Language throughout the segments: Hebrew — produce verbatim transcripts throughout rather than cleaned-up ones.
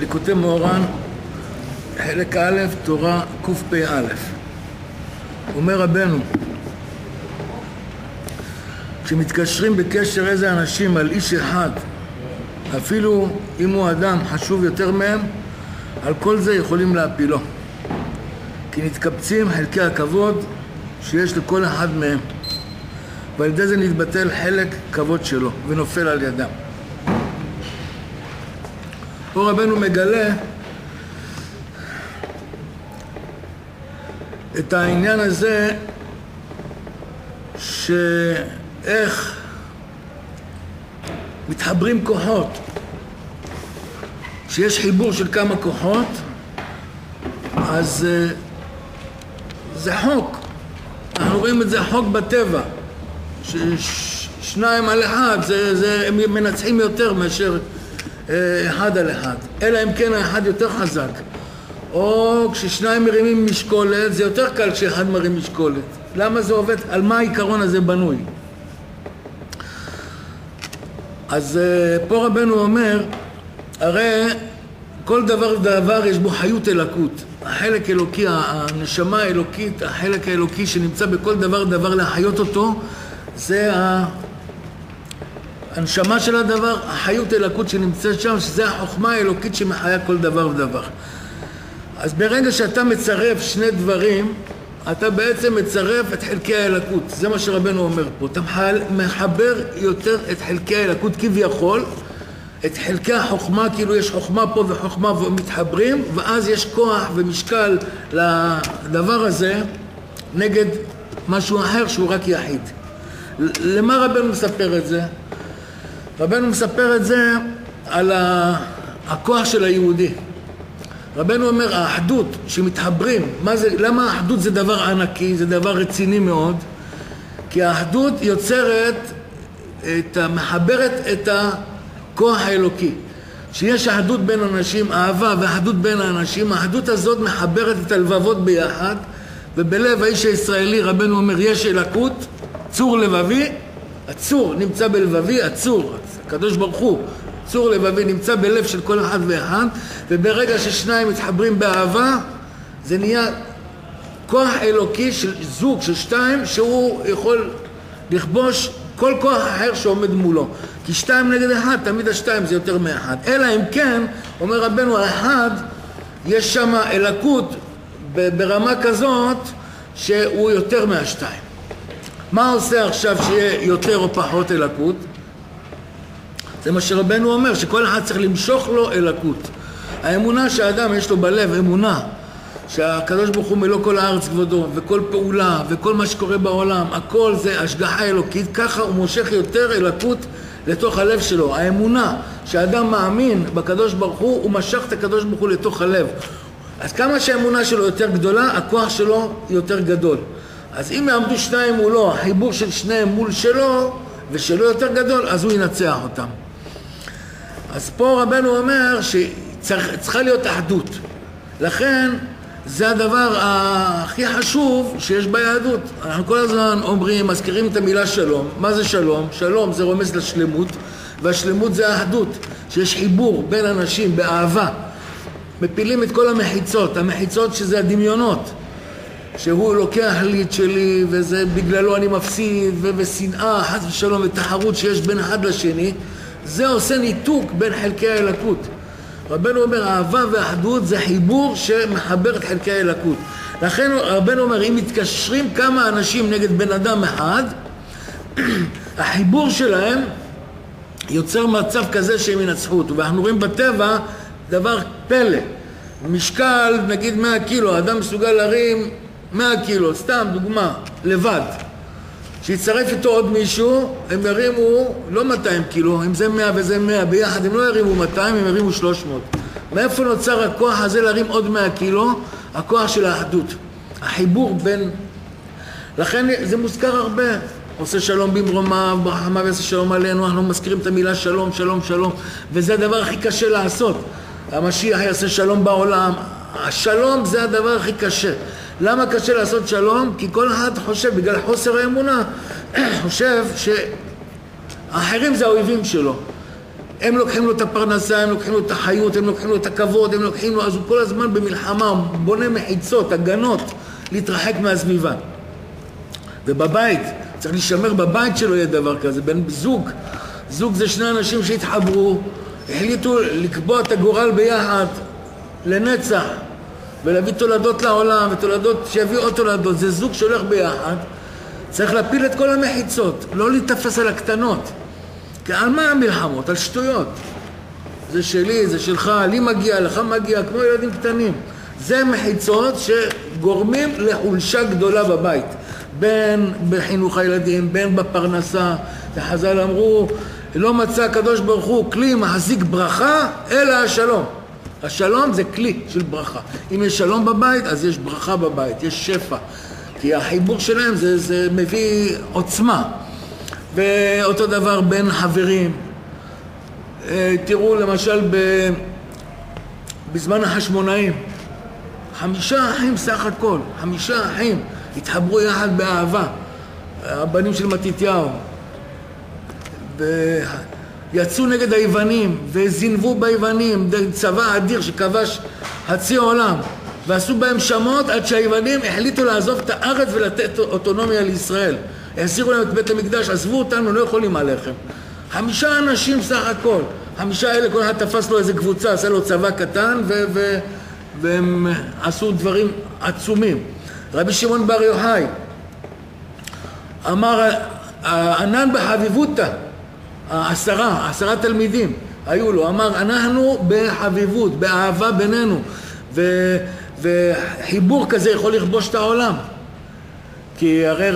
ליקוטי מוהר"ן, חלק א', תורה קפ"א. אומר רבנו, כשמתקשרים בקשר איזה אנשים על איש אחד, אפילו אם הוא אדם חשוב יותר מהם, על כל זה יכולים להפילו, כי נתקבצים חלקי הכבוד שיש לכל אחד מהם, ועל ידי זה נתבטל חלק כבוד שלו ונופל על ידם. פה רבנו מגלה את העניין הזה שאיך מתחברים כוחות, שיש חיבור של כמה כוחות, אז זה חוק, אנחנו רואים את זה חוק בטבע, ששניים על אחד, זה, זה, הם מנצחים יותר מאשר אחד על אחד, אלא אם כן האחד יותר חזק, או כששניים מרימים משקולת, זה יותר קל כשאחד מרים משקולת. למה זה עובד? על מה העיקרון הזה בנוי? אז פה רבנו אומר, הרי כל דבר דבר יש בו חיות אלוקות, החלק אלוקי, הנשמה האלוקית, החלק האלוקי שנמצא בכל דבר דבר להחיות אותו, זה הנשמה של הדבר, החיות אלוקות שנמצאת שם, שזה החוכמה האלוקית שמחיה כל דבר ודבר. אז ברגע שאתה מצרף שני דברים, אתה בעצם מצרף את חלקי האלוקות. זה מה שרבנו אומר פה. אתה מחבר יותר את חלקי האלוקות כביכול, את חלקי החוכמה, כאילו יש חוכמה פה וחוכמה ומתחברים, ואז יש כוח ומשקל לדבר הזה נגד משהו אחר שהוא רק יחיד. למה רבנו מספר את זה? רבנו מספר את זה על הכוח של היהודי. רבנו אומר, האחדות שמתחברים, מה זה, למה האחדות זה דבר ענקי, זה דבר רציני מאוד? כי האחדות יוצרת, את, מחברת את הכוח האלוקי. שיש אחדות בין אנשים, אהבה ואחדות בין האנשים, האחדות הזאת מחברת את הלבבות ביחד, ובלב האיש הישראלי רבנו אומר, יש אלוקות, צור לבבי, הצור נמצא בלבבי, הצור, הקדוש ברוך הוא, צור לבבי נמצא בלב של כל אחד ואחד, וברגע ששניים מתחברים באהבה, זה נהיה כוח אלוקי של זוג של שתיים, שהוא יכול לכבוש כל כוח אחר שעומד מולו. כי שתיים נגד אחד, תמיד השתיים זה יותר מאחד. אלא אם כן, אומר רבנו, האחד, יש שם אלוקות ברמה כזאת, שהוא יותר מהשתיים. מה עושה עכשיו שיהיה יותר או פחות אלוקות? זה מה שרבנו אומר, שכל אחד צריך למשוך לו אלוקות. האמונה שהאדם יש לו בלב, אמונה שהקדוש ברוך הוא מלוא כל הארץ כבודו, וכל פעולה וכל מה שקורה בעולם, הכל זה השגחה אלוקית, ככה הוא מושך יותר אלוקות לתוך הלב שלו. האמונה שהאדם מאמין בקדוש ברוך הוא, הוא משך את הקדוש ברוך הוא לתוך הלב. אז כמה שהאמונה שלו יותר גדולה, הכוח שלו יותר גדול. אז אם יעמדו שניים מולו, החיבור של שניהם מול שלו, ושלו יותר גדול, אז הוא ינצח אותם. אז פה רבנו אומר שצריכה להיות אחדות. לכן זה הדבר הכי חשוב שיש ביהדות. אנחנו כל הזמן אומרים, מזכירים את המילה שלום. מה זה שלום? שלום זה רומז לשלמות, והשלמות זה האחדות, שיש חיבור בין אנשים באהבה. מפילים את כל המחיצות, המחיצות שזה הדמיונות. שהוא לוקח לי את שלי, וזה בגללו אני מפסיד, ושנאה, חס ושלום, ותחרות שיש בין אחד לשני, זה עושה ניתוק בין חלקי האלוקות. רבנו אומר, אהבה ואחדות זה חיבור שמחבר את חלקי האלוקות. לכן רבנו אומר, אם מתקשרים כמה אנשים נגד בן אדם אחד, החיבור שלהם יוצר מצב כזה שהם ינצחו אותו. ואנחנו רואים בטבע דבר פלא. משקל, נגיד מאה קילו, האדם מסוגל להרים מאה קילו, סתם דוגמה, לבד. שיצרף איתו עוד מישהו, הם ירימו לא מאתיים קילו, אם זה מאה וזה מאה ביחד, הם לא ירימו מאתיים, הם ירימו שלוש מאות. מאיפה נוצר הכוח הזה להרים עוד מאה קילו? הכוח של האחדות, החיבור בין... לכן זה מוזכר הרבה. עושה שלום במרומיו, ברחמיו יעשה שלום עלינו, אנחנו מזכירים את המילה שלום, שלום, שלום, וזה הדבר הכי קשה לעשות. המשיח יעשה שלום בעולם, השלום זה הדבר הכי קשה. למה קשה לעשות שלום? כי כל אחד חושב, בגלל חוסר האמונה, חושב שהאחרים זה האויבים שלו. הם לוקחים לו את הפרנסה, הם לוקחים לו את החיות, הם לוקחים לו את הכבוד, הם לוקחים לו, אז הוא כל הזמן במלחמה, הוא בונה מחיצות, הגנות, להתרחק מהסביבה. ובבית, צריך להישמר בבית שלו יהיה דבר כזה, בין זוג. זוג זה שני אנשים שהתחברו, החליטו לקבוע את הגורל ביחד, לנצח, ולהביא תולדות לעולם, ותולדות שיביא עוד תולדות. זה זוג שהולך ביחד, צריך להפיל את כל המחיצות, לא להתאפס על הקטנות. כי על מה המלחמות? על שטויות. זה שלי, זה שלך, לי מגיע, לך מגיע, כמו ילדים קטנים. זה מחיצות שגורמים לחולשה גדולה בבית. בין בחינוך הילדים, בין בפרנסה. וחז"ל אמרו, לא מצא הקדוש ברוך הוא כלי מחזיק ברכה, אלא השלום. השלום זה כלי של ברכה. אם יש שלום בבית, אז יש ברכה בבית, יש שפע. כי החיבור שלהם זה, זה מביא עוצמה. ואותו דבר בין חברים. תראו למשל ב... בזמן החשמונאים, חמישה אחים סך הכל, חמישה אחים התחברו יחד באהבה, הבנים של מתתיהו, ויצאו נגד היוונים וזינבו ביוונים, צבא אדיר שכבש חצי עולם, ועשו בהם שמות עד שהיוונים החליטו לעזוב את הארץ ולתת אוטונומיה לישראל. החזירו להם את בית המקדש, עזבו אותנו, לא יכולים עליכם. חמישה אנשים סך הכל, חמישה אלה, כל אחד תפס לו איזה קבוצה, עשה לו צבא קטן, ו- ו- והם עשו דברים עצומים. רבי שמעון בר יוחאי אמר, ענן בחביבותא, עשרה, עשרה תלמידים היו לו, אמר, אנחנו בחביבות, באהבה בינינו, ו- וחיבור כזה יכול לכבוש את העולם. כי הרי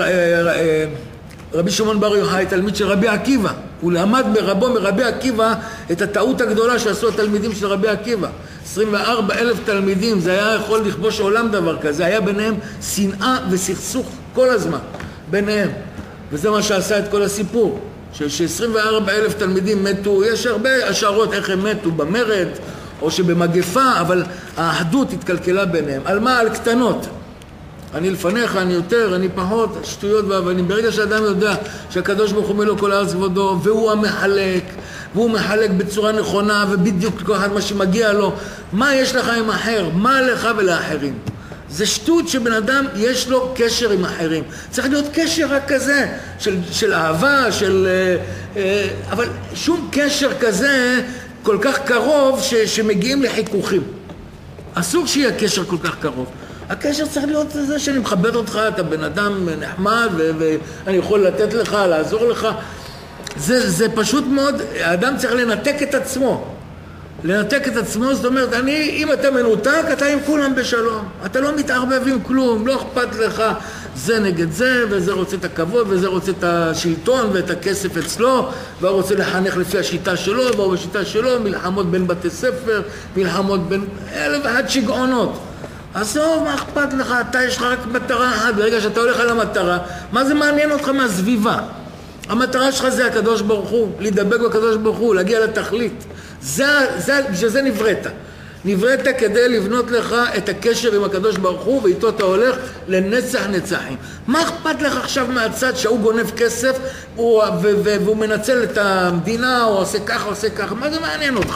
רבי שמעון בר יוחאי, תלמיד של רבי עקיבא, הוא למד ברבו מרבי עקיבא את הטעות הגדולה שעשו התלמידים של רבי עקיבא. עשרים וארבעה אלף תלמידים, זה היה יכול לכבוש עולם דבר כזה, היה ביניהם שנאה וסכסוך כל הזמן ביניהם. וזה מה שעשה את כל הסיפור, ש-עשרים וארבעה אלף תלמידים מתו. יש הרבה השערות איך הם מתו, במרד או שבמגפה, אבל האחדות התקלקלה ביניהם. על מה? על קטנות. אני לפניך, אני יותר, אני פחות, שטויות ואבנים. ברגע שאדם יודע שהקדוש ברוך הוא מלוא כל הארץ כבודו, והוא המחלק, והוא מחלק בצורה נכונה, ובדיוק כל אחד מה שמגיע לו, מה יש לך עם אחר? מה לך ולאחרים? זה שטות שבן אדם יש לו קשר עם אחרים. צריך להיות קשר רק כזה, של, של אהבה, של... אבל שום קשר כזה כל כך קרוב ש, שמגיעים לחיכוכים. אסור שיהיה קשר כל כך קרוב. הקשר צריך להיות זה שאני מכבד אותך, אתה בן אדם נחמד ו- ואני יכול לתת לך, לעזור לך. זה, זה פשוט מאוד, האדם צריך לנתק את עצמו. לנתק את עצמו, זאת אומרת, אני, אם אתה מנותק, אתה עם כולם בשלום. אתה לא מתערבב עם כלום, לא אכפת לך, זה נגד זה, וזה רוצה את הכבוד, וזה רוצה את השלטון ואת הכסף אצלו, והוא רוצה לחנך לפי השיטה שלו, והוא בשיטה שלו, מלחמות בין בתי ספר, מלחמות בין אלף ואחת שגעונות. עזוב, מה אכפת לך? אתה יש לך רק מטרה אחת. ברגע שאתה הולך על המטרה, מה זה מעניין אותך מהסביבה? המטרה שלך זה הקדוש ברוך הוא, להידבק בקדוש ברוך הוא, להגיע לתכלית. זה, זה, שזה נבראת. נבראת כדי לבנות לך את הקשר עם הקדוש ברוך הוא, ואיתו אתה הולך לנצח נצחים. מה אכפת לך עכשיו מהצד שהוא גונב כסף, הוא, ו, ו, והוא מנצל את המדינה, או עושה ככה, עושה ככה? מה זה מעניין אותך?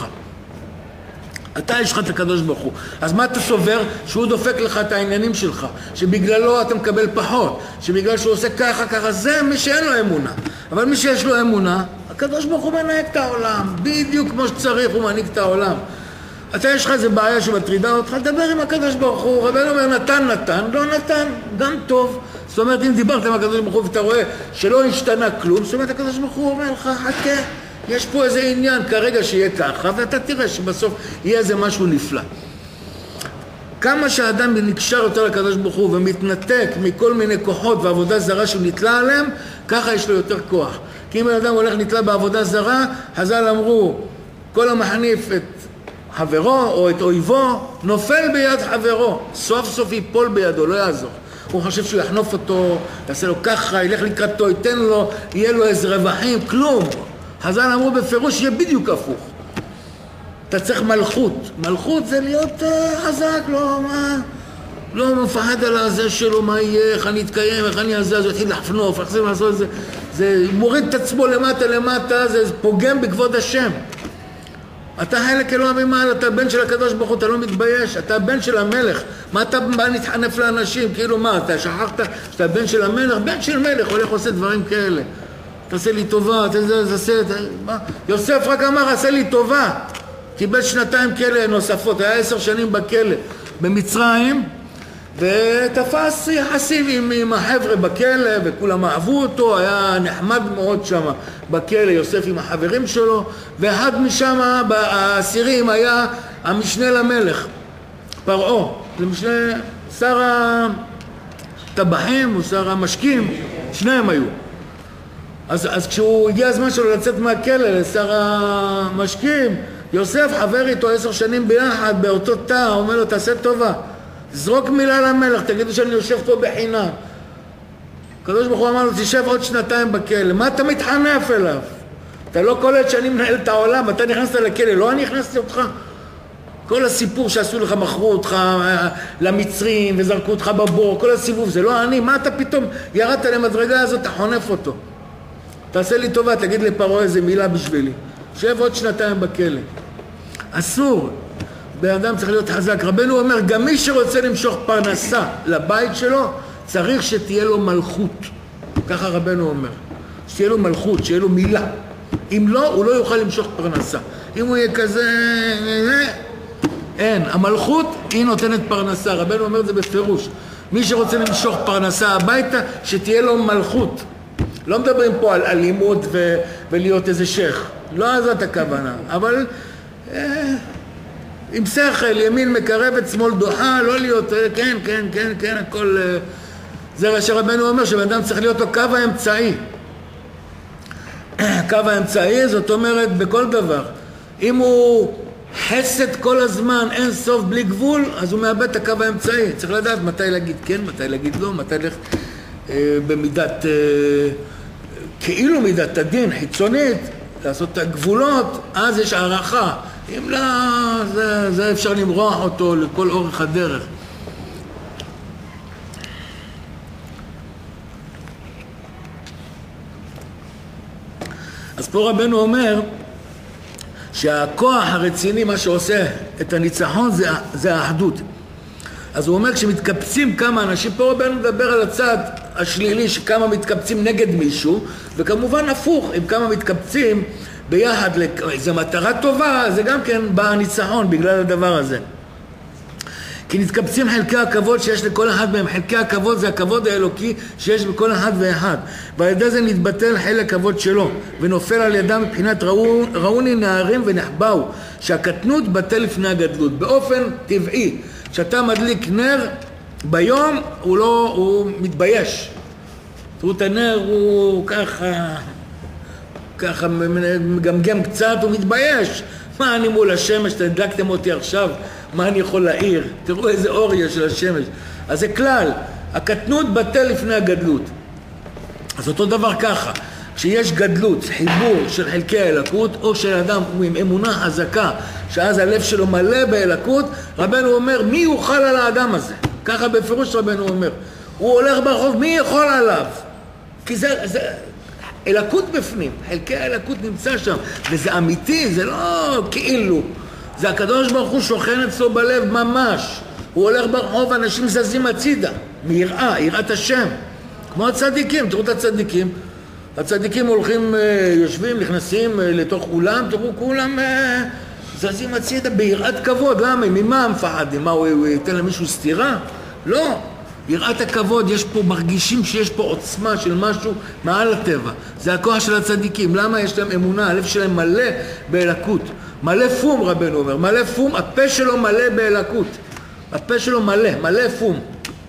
אתה יש לך את הקדוש ברוך הוא. אז מה אתה סובר? שהוא דופק לך את העניינים שלך, שבגללו אתה מקבל פחות, שבגלל שהוא עושה ככה ככה, זה מי שאין לו אמונה. אבל מי שיש לו אמונה, הקדוש ברוך הוא מנהג את העולם, בדיוק כמו שצריך הוא מנהיג את העולם. אתה יש לך איזה בעיה שמטרידה אותך, דבר עם הקדוש ברוך הוא. רבנו אומר נתן נתן, לא נתן, גם טוב. זאת אומרת, אם דיברת עם הקדוש ברוך הוא ואתה רואה שלא השתנה כלום, זאת אומרת, הקדוש ברוך הוא אומר לך, חכה, יש פה איזה עניין כרגע שיהיה ככה, ואתה תראה שבסוף יהיה איזה משהו נפלא. כמה שהאדם נקשר יותר לקדוש ברוך הוא ומתנתק מכל מיני כוחות ועבודה זרה שהוא נתלה עליהם, ככה יש לו יותר כוח. כי אם האדם הולך נתלה בעבודה זרה, חז"ל אמרו, כל המחניף את חברו או את אויבו, נופל ביד חברו, סוף סוף ייפול בידו, לא יעזור. הוא חושב שהוא יחנוף אותו, יעשה לו ככה, ילך לקראתו, ייתן לו, יהיה לו איזה רווחים, כלום. חז"ל אמרו בפירוש שיהיה בדיוק הפוך. אתה צריך מלכות. מלכות זה להיות uh, חזק, לא, מה, לא מפחד על הזה שלו, מה יהיה, איך אני אתקיים, איך אני אעשה, זה יתחיל לחפנוף, איך זה לעשות את זה. זה מוריד את עצמו למטה למטה, זה פוגם בכבוד השם. אתה חלק אלוה ממעל, אתה בן של הקדוש ברוך הוא, אתה לא מתבייש, אתה בן של המלך. מה אתה בא להתחנף לאנשים? כאילו מה, אתה שכחת שאתה בן של המלך? בן של מלך הולך עושה דברים כאלה. תעשה לי טובה, תעשה, מה? יוסף רק אמר, עשה לי טובה. קיבל שנתיים כלא נוספות, היה עשר שנים בכלא במצרים, ותפס יחסים עם, עם החבר'ה בכלא, וכולם אהבו אותו, היה נחמד מאוד שם בכלא, יוסף עם החברים שלו, ואחד משם, העשירים, היה המשנה למלך, פרעה, זה משנה, שר הטבחים, או שר המשקים, שניהם היו. אז, אז כשהוא הגיע הזמן שלו לצאת מהכלא לשר המשקים, יוסף חבר איתו עשר שנים ביחד באותו תא, אומר לו, תעשה טובה, זרוק מילה למלך, תגידו שאני יושב פה בחינם. הקדוש ברוך הוא אמר לו, תשב עוד שנתיים בכלא, מה אתה מתחנף אליו? אתה לא קולט שאני מנהל את העולם, אתה נכנסת לכלא, לא אני הכנסתי אותך? כל הסיפור שעשו לך, מכרו אותך למצרים וזרקו אותך בבור, כל הסיבוב, זה לא אני, מה אתה פתאום ירדת למדרגה הזאת, אתה חונף אותו. תעשה לי טובה, תגיד לפרעה איזה מילה בשבילי. שב עוד שנתיים בכלא. אסור. בן אדם צריך להיות חזק. רבנו אומר, גם מי שרוצה למשוך פרנסה לבית שלו, צריך שתהיה לו מלכות. ככה רבנו אומר. שתהיה לו מלכות, שתהיה לו מילה. אם לא, הוא לא יוכל למשוך פרנסה. אם הוא יהיה כזה... אין. המלכות היא נותנת פרנסה. רבנו אומר את זה בפירוש. מי שרוצה למשוך פרנסה הביתה, שתהיה לו מלכות. לא מדברים פה על אלימות ו... ולהיות איזה שייך. לא זאת הכוונה. אבל... אה... עם שכל, ימין מקרבת, שמאל דוחה, לא להיות, כן, כן, כן, כן, הכל... זה מה שרבנו אומר, שבן אדם צריך להיות לו קו האמצעי. קו האמצעי, זאת אומרת, בכל דבר. אם הוא חסד כל הזמן, אין סוף בלי גבול, אז הוא מאבד את הקו האמצעי. צריך לדעת מתי להגיד כן, מתי להגיד לא, מתי ללכת אה, במידת, אה, כאילו מידת הדין, חיצונית, לעשות את הגבולות, אז יש הערכה. אם לא, זה, זה אפשר למרוח אותו לכל אורך הדרך. אז פה רבנו אומר שהכוח הרציני, מה שעושה את הניצחון, זה, זה האחדות. אז הוא אומר, כשמתקפצים כמה אנשים, פה רבנו מדבר על הצד השלילי, שכמה מתקפצים נגד מישהו, וכמובן הפוך, אם כמה מתקפצים ביחד לאיזו מטרה טובה, זה גם כן בא הניצחון בגלל הדבר הזה. כי נתקבצים חלקי הכבוד שיש לכל אחד מהם. חלקי הכבוד זה הכבוד האלוקי שיש בכל אחד ואחד. ועל ידי זה נתבטל חלק הכבוד שלו, ונופל על ידם מבחינת ראו, ראוני נערים ונחבאו, שהקטנות בטל לפני הגדלות. באופן טבעי, כשאתה מדליק נר ביום, הוא לא, הוא מתבייש. תראו את הנר, הוא ככה... ככה מגמגם קצת, הוא מתבייש. מה אני מול השמש, תדלקתם אותי עכשיו, מה אני יכול להעיר? תראו איזה אור יש של השמש. אז זה כלל, הקטנות בטל לפני הגדלות. אז אותו דבר ככה, כשיש גדלות, חיבור של חלקי האלוקות, או של אדם עם אמונה חזקה, שאז הלב שלו מלא באלוקות, רבנו אומר, מי יוכל על האדם הזה? ככה בפירוש רבנו אומר. הוא הולך ברחוב, מי יכול עליו? כי זה... זה אלוקות בפנים, חלקי האלוקות נמצא שם, וזה אמיתי, זה לא כאילו, זה הקדוש ברוך הוא שוכן אצלו בלב ממש. הוא הולך ברחוב, אנשים זזים הצידה, מיראה, יראת השם, כמו הצדיקים. תראו את הצדיקים, הצדיקים הולכים, יושבים, נכנסים לתוך אולם, תראו כולם זזים הצידה ביראת כבוד. למה? ממה הם מפחדים? מה, הוא ייתן למישהו סתירה? לא. יראת הכבוד, יש פה, מרגישים שיש פה עוצמה של משהו מעל הטבע. זה הכוח של הצדיקים. למה? יש להם אמונה, הלב שלהם מלא באלוקות. מלא פום, רבנו אומר, מלא פום, הפה שלו מלא באלוקות. הפה שלו מלא, מלא פום.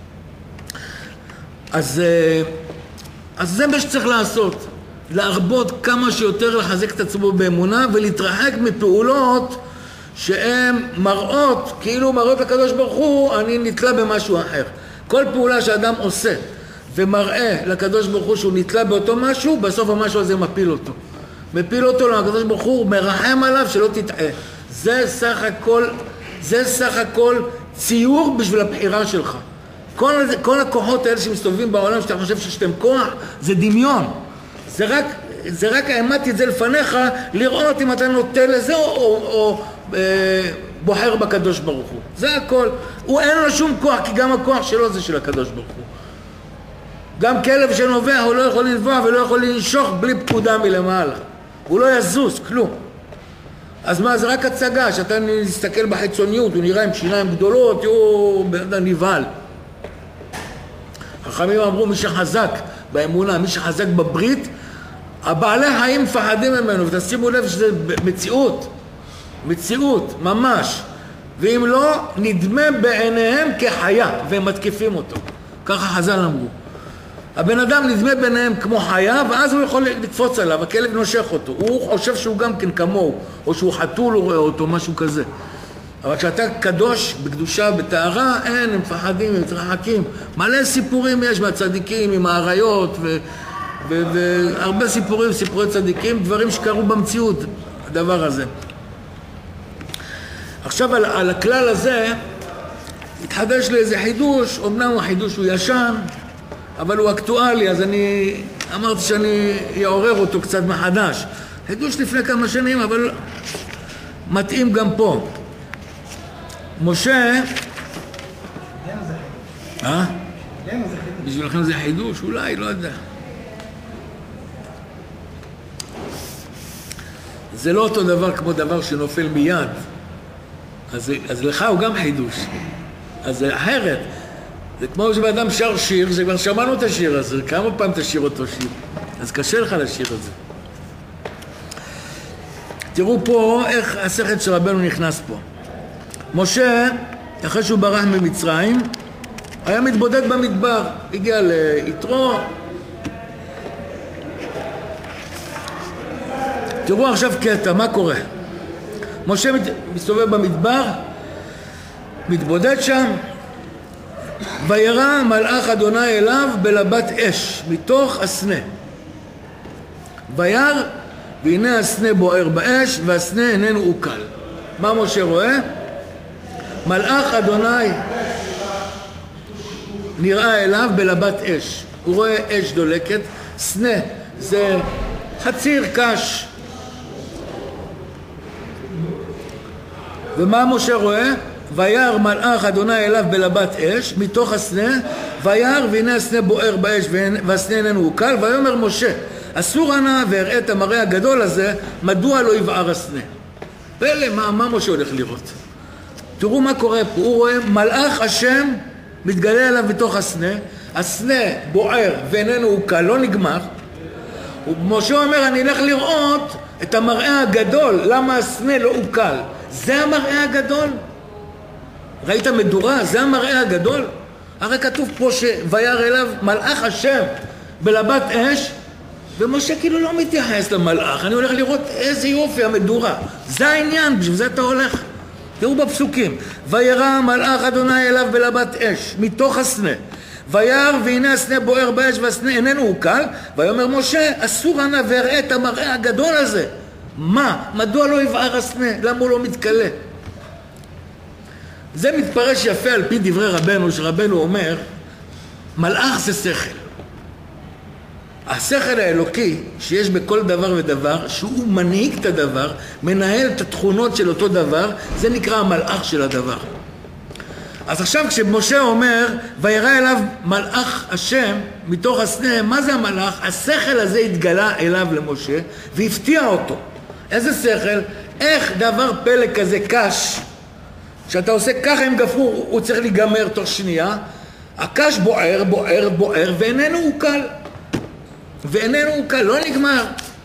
אז, אז זה מה שצריך לעשות. להרבות כמה שיותר לחזק את עצמו באמונה, ולהתרחק מפעולות שהן מראות, כאילו מראות לקדוש ברוך הוא, אני נתלה במשהו אחר. כל פעולה שאדם עושה ומראה לקדוש ברוך הוא שהוא נתלה באותו משהו, בסוף המשהו הזה מפיל אותו. מפיל אותו לקדוש ברוך הוא, מרחם עליו שלא תטעה. זה סך הכל, זה סך הכל ציור בשביל הבחירה שלך. כל, כל הכוחות האלה שמסתובבים בעולם, שאתה חושב שיש להם כוח, זה דמיון. זה רק זה רק העמדתי את זה לפניך לראות אם אתה נוטה לזה או, או, או אה, בוחר בקדוש ברוך הוא. זה הכל. הוא אין לו שום כוח, כי גם הכוח שלו זה של הקדוש ברוך הוא. גם כלב שנובע הוא לא יכול לנבוע ולא יכול לנשוך בלי פקודה מלמעלה. הוא לא יזוז, כלום. אז מה, זה רק הצגה, שאתה נסתכל בחיצוניות, הוא נראה עם שיניים גדולות, הוא נבהל. חכמים אמרו, מי שחזק באמונה, מי שחזק בברית, הבעלי חיים מפחדים ממנו, ותשימו לב שזה מציאות, מציאות, ממש. ואם לא, נדמה בעיניהם כחיה, והם מתקיפים אותו. ככה חז"ל אמרו. הבן אדם נדמה ביניהם כמו חיה, ואז הוא יכול לקפוץ עליו, הכלב נושך אותו. הוא חושב שהוא גם כן כמוהו, או שהוא חתול, הוא רואה אותו, משהו כזה. אבל כשאתה קדוש, בקדושה, בתארה, אין, הם מפחדים, הם מתרחקים. מלא סיפורים יש מהצדיקים, עם האריות, והרבה סיפורים, סיפורי צדיקים, דברים שקרו במציאות, הדבר הזה. עכשיו, על, על הכלל הזה, התחדש לי איזה חידוש, אמנם החידוש הוא ישן, אבל הוא אקטואלי, אז אני אמרתי שאני יעורר אותו קצת מחדש. חידוש לפני כמה שנים, אבל מתאים גם פה. משה... אה? בשבילכם זה חידוש? אולי, לא יודע. זה לא אותו דבר כמו דבר שנופל מיד. אז, אז לך הוא גם חידוש. אז זה אחרת. זה כמו שבאדם שר שיר, שכבר שמענו את השיר הזה, כמה פעם תשיר אותו שיר. אז קשה לך לשיר את זה. תראו פה איך השכל של רבנו נכנס פה. משה, אחרי שהוא ברח ממצרים, היה מתבודד במדבר, הגיע ליתרו. תראו עכשיו קטע, מה קורה? משה מסתובב במדבר, מתבודד שם, וירא מלאך אדוני אליו בלבת אש, מתוך הסנה. וירא, והנה הסנה בוער באש, והסנה איננו עוקל. מה משה רואה? מלאך אדוני נראה אליו בלבת אש. הוא רואה אש דולקת, סנה זה חציר קש. ומה משה רואה? וירא מלאך אדוני אליו בלבת אש, מתוך הסנה, וירא והנה הסנה בוער באש, והסנה איננו עוקל, ויאמר משה, אסור נא ואראה את המראה הגדול הזה, מדוע לא יבער הסנה? פלא, מה, מה משה הולך לראות? תראו מה קורה פה, הוא רואה מלאך השם מתגלה אליו בתוך הסנה, הסנה בוער ואיננו עוקל, לא נגמר, ומשה אומר, אני אלך לראות את המראה הגדול, למה הסנה לא עוקל? זה המראה הגדול? ראית מדורה? זה המראה הגדול? הרי כתוב פה שוירא אליו מלאך השם בלבת אש, ומשה כאילו לא מתייחס למלאך, אני הולך לראות איזה יופי המדורה. זה העניין, בשביל זה אתה הולך. תראו בפסוקים, וירא מלאך אדוני אליו בלבת אש, מתוך הסנה. וירא והנה הסנה בוער באש והסנה איננו עוקל, ויאמר משה, אסור נא ואראה את המראה הגדול הזה. מה? מדוע לא יבער הסנה? למה הוא לא מתקלה? זה מתפרש יפה על פי דברי רבנו, שרבנו אומר, מלאך זה שכל. השכל האלוקי שיש בכל דבר ודבר, שהוא מנהיג את הדבר, מנהל את התכונות של אותו דבר, זה נקרא המלאך של הדבר. אז עכשיו כשמשה אומר, וירא אליו מלאך השם מתוך הסנה, מה זה המלאך? השכל הזה התגלה אליו למשה והפתיע אותו. איזה שכל? איך דבר פלא כזה קש, שאתה עושה ככה עם גפרור, הוא צריך להיגמר תוך שנייה, הקש בוער, בוער, בוער, ואיננו עוקל. ואיננו עוקל, לא נגמר.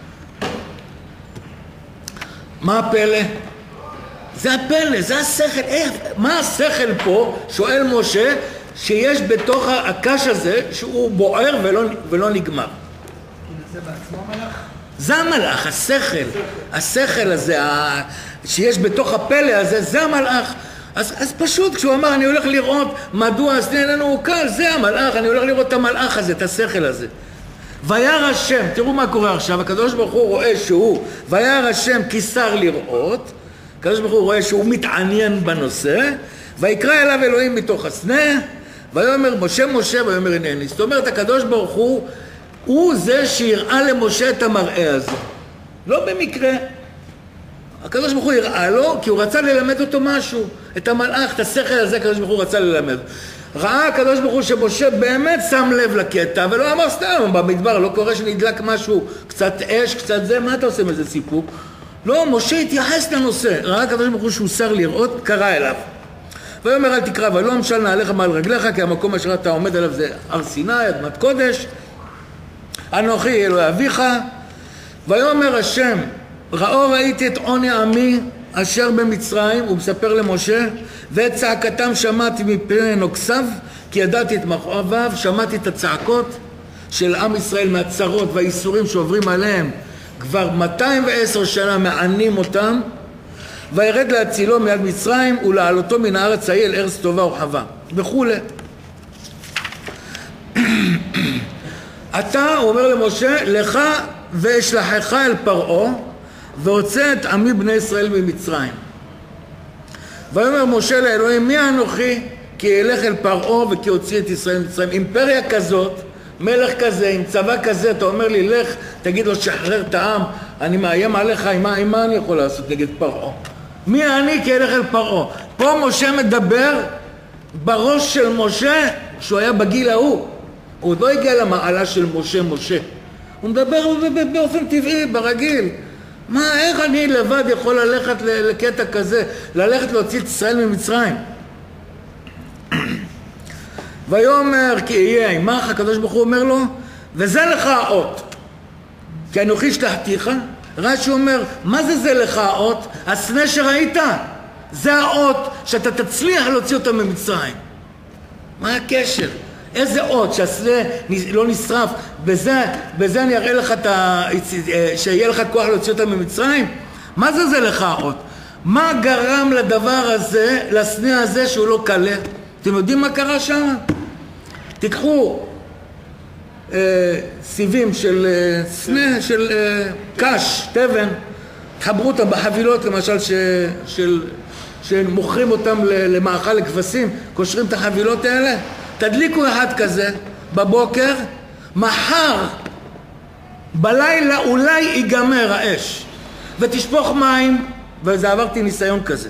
מה הפלא? זה הפלא, זה השכל. איך, מה השכל פה, שואל משה, שיש בתוך הקש הזה, שהוא בוער ולא, ולא נגמר? זה בעצמו מלאך? זה המלאך, השכל. השכל הזה, שיש בתוך הפלא הזה, זה המלאך. אז, אז פשוט כשהוא אמר, אני הולך לראות מדוע הסנה איננו עוקל, זה המלאך, אני הולך לראות את המלאך הזה, את השכל הזה. וירא השם, תראו מה קורה עכשיו, הקדוש ברוך הוא רואה שהוא, וירא השם כיסר לראות, הקדוש ברוך הוא רואה שהוא מתעניין בנושא, ויקרא אליו אלוהים מתוך הסנה, ויאמר משה משה, ויאמר הנני. זאת אומרת, הקדוש ברוך הוא הוא זה שיראה למשה את המראה הזה. לא במקרה. הקדוש ברוך הוא הראה לו, כי הוא רצה ללמד אותו משהו. את המלאך, את השכל הזה, הקדוש ברוך הוא רצה ללמד. ראה הקדוש ברוך הוא שמשה באמת שם לב לקטע, ולא אמר סתם, במדבר, לא קורה שנדלק משהו, קצת אש, קצת זה, מה אתה עושה מזה סיפור? לא, משה התייחס לנושא. ראה הקדוש ברוך הוא שהוא שר לראות, קרא אליו. ויאמר אל תקרא ולא משל נעליך מעל רגליך, כי המקום אשר אתה עומד עליו זה הר סיני, אדמת קודש. אנוכי אלוהי אביך. ויאמר השם, ראו ראיתי את עוני עמי אשר במצרים, הוא מספר למשה, ואת צעקתם שמעתי מפני נוקסיו, כי ידעתי את מכאוביו, שמעתי את הצעקות של עם ישראל מהצרות והאיסורים שעוברים עליהם, כבר מאתיים ועשר שנה מענים אותם, וירד להצילו מיד מצרים ולעלותו מן הארץ ההיא אל ארץ טובה ורחבה וכו'. אתה, הוא אומר למשה, לך ואשלחך אל פרעה והוצא את עמי בני ישראל ממצרים. ויאמר משה לאלוהים, מי אנוכי כי אלך אל פרעה וכי הוציא את ישראל ממצרים? אימפריה כזאת, מלך כזה, עם צבא כזה, אתה אומר לי, לך, תגיד לו, שחרר את העם, אני מאיים עליך, עם מה, עם מה אני יכול לעשות נגד פרעה? מי אני כי אלך אל פרעה? פה משה מדבר בראש של משה, שהוא היה בגיל ההוא. הוא עוד לא הגיע למעלה של משה משה. הוא מדבר באופן טבעי, ברגיל. מה, איך אני לבד יכול ללכת לקטע כזה, ללכת להוציא את ישראל ממצרים? ויאמר כי יהיה עמך, הקדוש ברוך הוא אומר לו, וזה לך האות, כי אנוכי שלחתיך. רש"י אומר, מה זה זה לך האות? הסנה שראית, זה האות שאתה תצליח להוציא אותה ממצרים. מה הקשר? איזה אות שהסנה לא נשרף, בזה, בזה אני אראה לך את ה... שיהיה לך כוח להוציא אותה ממצרים? מה זה זה לך האות? מה גרם לדבר הזה, לסנה הזה שהוא לא קלה? אתם יודעים מה קרה שם? תיקחו אה, סיבים של אה, סנה, של אה, קש, תבן, תחברו אותם בחבילות למשל ש, של, שמוכרים אותם למאכל לכבשים, קושרים את החבילות האלה, תדליקו אחד כזה בבוקר, מחר בלילה אולי ייגמר האש ותשפוך מים, וזה עברתי ניסיון כזה.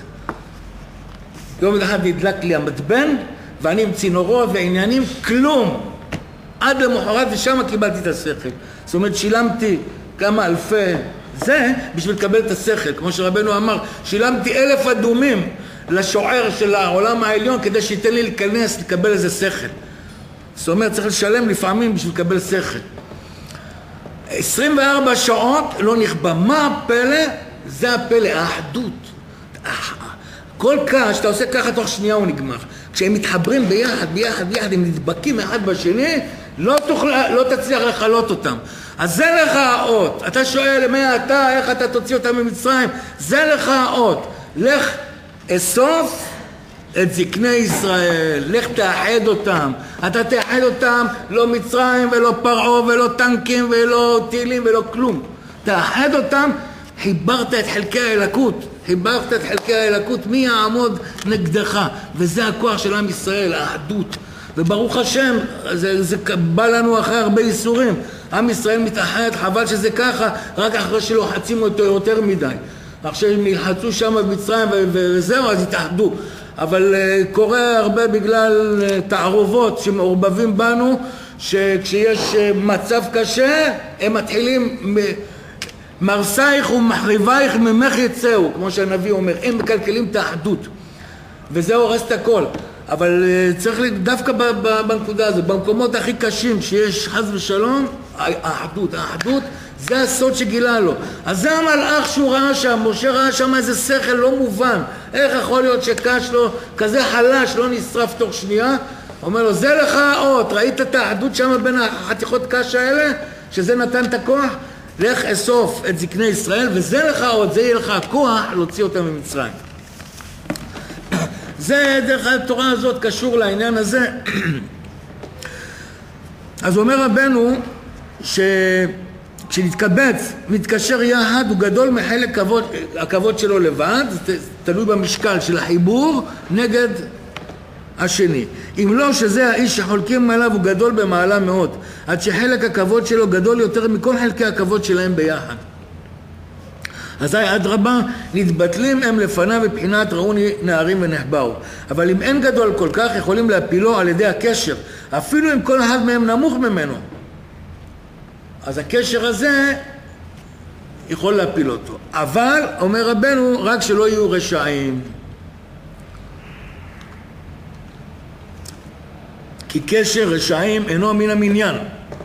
יום אחד נדלק לי המתבן ואני עם צינורות ועניינים, כלום. עד למחרת ושם קיבלתי את השכל. זאת אומרת, שילמתי כמה אלפי זה בשביל לקבל את השכל. כמו שרבנו אמר, שילמתי אלף אדומים לשוער של העולם העליון כדי שייתן לי להיכנס, לקבל איזה שכל. זאת אומרת, צריך לשלם לפעמים בשביל לקבל שכל. עשרים וארבע שעות לא נכבה. מה הפלא? זה הפלא, האחדות. כל קש, שאתה עושה ככה תוך שנייה הוא נגמר. כשהם מתחברים ביחד, ביחד, ביחד, הם נדבקים אחד בשני, לא, תוכל, לא תצליח לחלות אותם. אז זה לך האות. אתה שואל, מי אתה, איך אתה תוציא אותם ממצרים? זה לך האות. לך אסוף את זקני ישראל, לך תאחד אותם. אתה תאחד אותם, לא מצרים ולא פרעה ולא טנקים ולא טילים ולא כלום. תאחד אותם, חיברת את חלקי האלוקות. חיברת את חלקי האלוקות, מי יעמוד נגדך? וזה הכוח של עם ישראל, האחדות. וברוך השם, זה, זה בא לנו אחרי הרבה איסורים. עם ישראל מתאחד, חבל שזה ככה, רק אחרי שלוחצים אותו יותר מדי. עכשיו הם נלחצו שם במצרים וזהו, אז התאחדו. אבל uh, קורה הרבה בגלל uh, תערובות שמעורבבים בנו, שכשיש uh, מצב קשה, הם מתחילים... מ- מרסייך ומחריבייך ממך יצאו, כמו שהנביא אומר, הם מקלקלים את האחדות, וזה הורס את הכל. אבל uh, צריך דווקא ב- ב- בנקודה הזו, במקומות הכי קשים שיש חס ושלום, האחדות, האחדות זה הסוד שגילה לו. אז זה המלאך שהוא ראה שם, משה ראה שם איזה שכל לא מובן, איך יכול להיות שקש לו כזה חלש, לא נשרף תוך שנייה? אומר לו, זה לך האות, ראית את האחדות שם בין החתיכות קש האלה, שזה נתן את הכוח? לך אסוף את זקני ישראל, וזה לך עוד, זה יהיה לך הכוח להוציא אותם ממצרים. זה דרך התורה הזאת קשור לעניין הזה. אז אומר רבנו שכשנתקבץ, מתקשר יחד, הוא גדול מחלק הכבוד שלו לבד, זה תלוי במשקל של החיבור נגד השני. אם לא שזה האיש שחולקים עליו הוא גדול במעלה מאוד, עד שחלק הכבוד שלו גדול יותר מכל חלקי הכבוד שלהם ביחד. אזי אדרבה, נתבטלים הם לפניו בבחינת ראוני נערים ונחבאו. אבל אם אין גדול כל כך, יכולים להפילו על ידי הקשר, אפילו אם כל אחד מהם נמוך ממנו. אז הקשר הזה יכול להפיל אותו. אבל, אומר רבנו, רק שלא יהיו רשעים. כי קשר רשעים אינו מן המניין.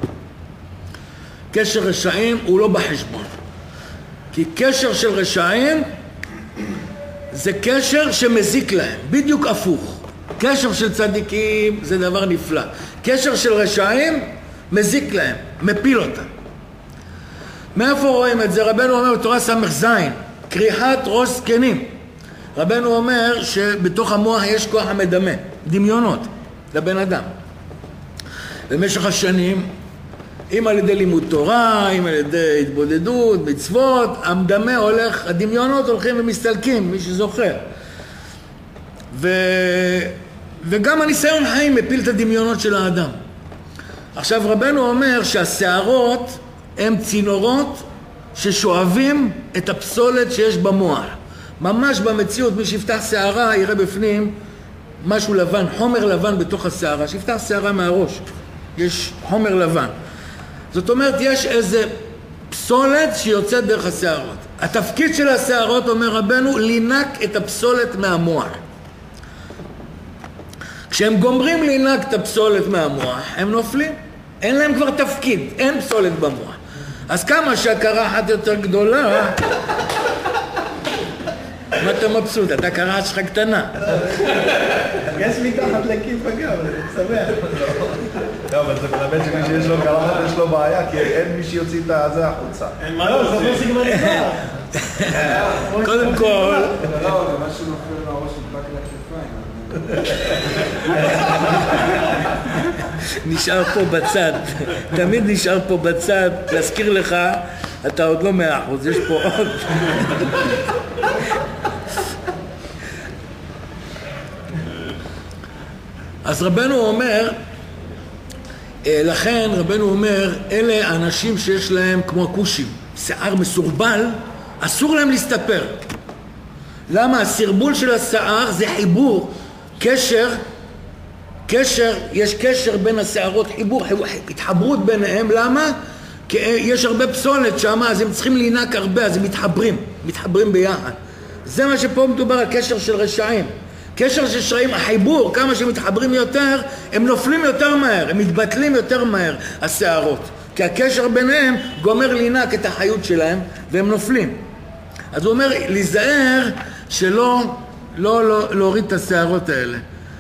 קשר רשעים הוא לא בחשבון. כי קשר של רשעים זה קשר שמזיק להם, בדיוק הפוך. קשר של צדיקים זה דבר נפלא. קשר של רשעים מזיק להם, מפיל אותם. מאיפה רואים את זה? רבנו אומר בתורה סמך זין, קריחת ראש זקנים. רבנו אומר שבתוך המוח יש כוח המדמה, דמיונות לבן אדם. במשך השנים, אם על ידי לימוד תורה, אם על ידי התבודדות, מצוות, המדמה הולך, הדמיונות הולכים ומסתלקים, מי שזוכר. ו... וגם הניסיון חיים מפיל את הדמיונות של האדם. עכשיו רבנו אומר שהשערות הם צינורות ששואבים את הפסולת שיש במוח. ממש במציאות, מי שיפתח שערה יראה בפנים משהו לבן, חומר לבן בתוך השערה. שיפתח שערה מהראש, יש חומר לבן. זאת אומרת, יש איזה פסולת שיוצאת דרך השערות. התפקיד של השערות, אומר רבנו, לינק את הפסולת מהמוח. כשהם גומרים לינק את הפסולת מהמוח, הם נופלים. אין להם כבר תפקיד, אין פסולת במוח. אז כמה שהקרחת יותר גדולה, מה אתה מבסוט? אתה קרחת שלך קטנה. יש מתחת לכיף אגב, אני שמח. לא, אבל זה מלמד שמי שיש לו קרחת יש לו בעיה, כי אין מי שיוציא את זה החוצה. אין מה לא, זה לא סיגמר נפלא. קודם כל... לא, זה משהו נופל מהראש נדבק לכתפיים. נשאר פה בצד, תמיד נשאר פה בצד, להזכיר לך, אתה עוד לא מאה אחוז, יש פה עוד. אז רבנו אומר, לכן רבנו אומר, אלה אנשים שיש להם כמו הכושים, שיער מסורבל, אסור להם להסתפר. למה? הסרבול של השיער זה חיבור, קשר, קשר, יש קשר בין השערות, חיבור, חיבור, התחברות ביניהם. למה? כי יש הרבה פסולת שם, אז הם צריכים לינק הרבה, אז הם מתחברים, מתחברים ביחד. זה מה שפה מדובר על קשר של רשעים. קשר של רשעים, החיבור, כמה שמתחברים יותר, הם נופלים יותר מהר, הם מתבטלים יותר מהר, השערות. כי הקשר ביניהם גומר לינק את החיות שלהם, והם נופלים. אז הוא אומר, להיזהר שלא לא, לא, להוריד את השערות האלה.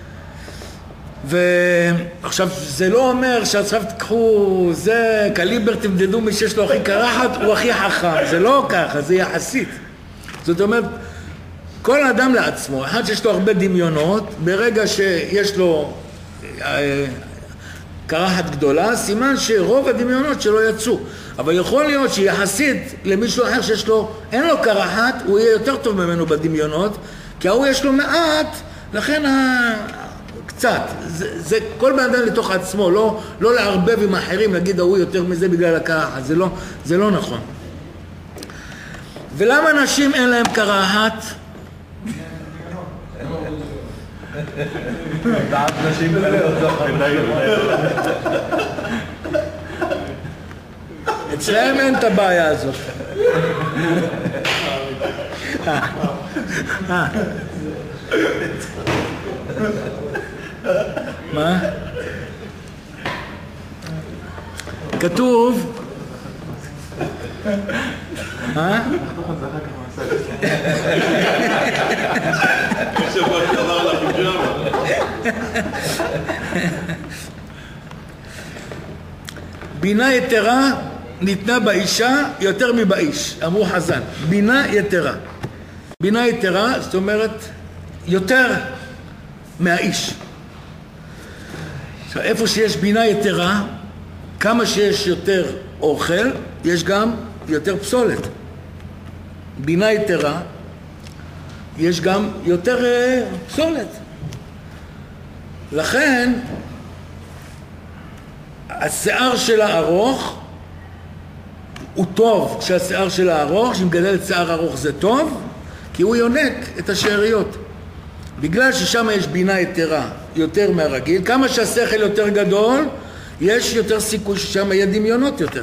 ועכשיו, זה לא אומר שעכשיו תקחו, זה קליבר, תמדדו מי שיש לו הכי קרחת, הוא הכי חכם. זה לא ככה, זה יחסית. זאת אומרת, כל אדם לעצמו, אחד שיש לו הרבה דמיונות, ברגע שיש לו אה, קרחת גדולה, סימן שרוב הדמיונות שלו יצאו. אבל יכול להיות שיחסית למישהו אחר שיש לו, אין לו קרחת, הוא יהיה יותר טוב ממנו בדמיונות, כי הוא יש לו מעט, לכן ה... קצת. זה, זה כל בן אדם לתוך עצמו, לא, לא לערבב עם אחרים, להגיד הוא יותר מזה בגלל הקרחת, זה לא, זה לא נכון. ולמה נשים אין להם קרחת? דעת נשים אצלהם אין את הבעיה הזאת. מה? כתוב אה? בינה יתרה ניתנה באישה יותר מבאיש, אמרו חז"ל. בינה יתרה. בינה יתרה, זאת אומרת, יותר מהאיש. עכשיו, איפה שיש בינה יתרה, כמה שיש יותר אוכל, יש גם יותר פסולת. בינה יתרה, יש גם יותר uh, פסולת. לכן, השיער שלה ארוך, הוא טוב כשהשיער שלה ארוך, כשמגדלת שיער ארוך זה טוב, כי הוא יונק את השאריות. בגלל ששם יש בינה יתרה יותר מהרגיל, כמה שהשכל יותר גדול, יש יותר סיכוי ששם יהיה דמיונות יותר.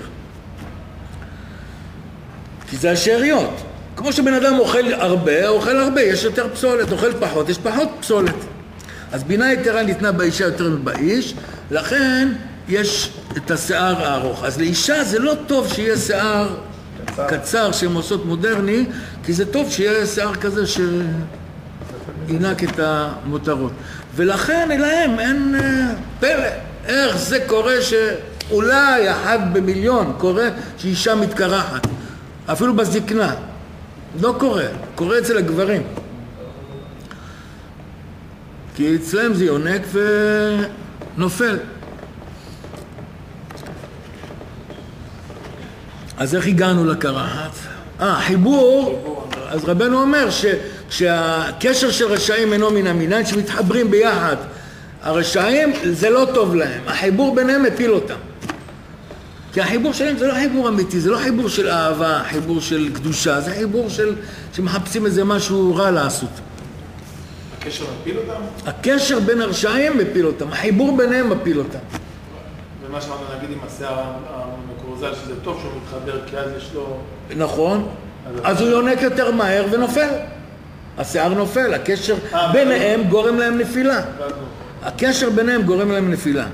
כי זה השאריות. כמו שבן אדם אוכל הרבה, אוכל הרבה, יש יותר פסולת, אוכל פחות, יש פחות פסולת. אז בינה יתרה ניתנה באישה יותר מבאיש, לכן יש את השיער הארוך. אז לאישה זה לא טוב שיהיה שיער קצר, קצר שהן עושות מודרני, כי זה טוב שיהיה שיער כזה שינק את המותרות. ולכן אליהם אין פלא. איך זה קורה שאולי אחד במיליון קורה שאישה מתקרחת, אפילו בזקנה. לא קורה, קורה אצל הגברים. כי אצלם זה יונק ונופל. אז איך הגענו לקרחת? אה, חיבור, אז רבנו אומר שהקשר של רשעים אינו מן המינן, שמתחברים ביחד. הרשעים זה לא טוב להם, החיבור ביניהם מפיל אותם. כי החיבור שלהם זה לא חיבור אמיתי, זה לא חיבור של אהבה, חיבור של קדושה, זה חיבור של, שמחפשים איזה משהו רע לעשות. הקשר מפיל אותם? הקשר בין הרשעים מפיל אותם, החיבור ביניהם מפיל אותם. ומה שאמרת נגיד עם השיער המקורזל שזה טוב שהוא מתחבר כי אז יש לו... נכון, אז הוא יונק יותר מהר ונופל. השיער נופל, הקשר ביניהם גורם להם נפילה. הקשר ביניהם גורם להם נפילה.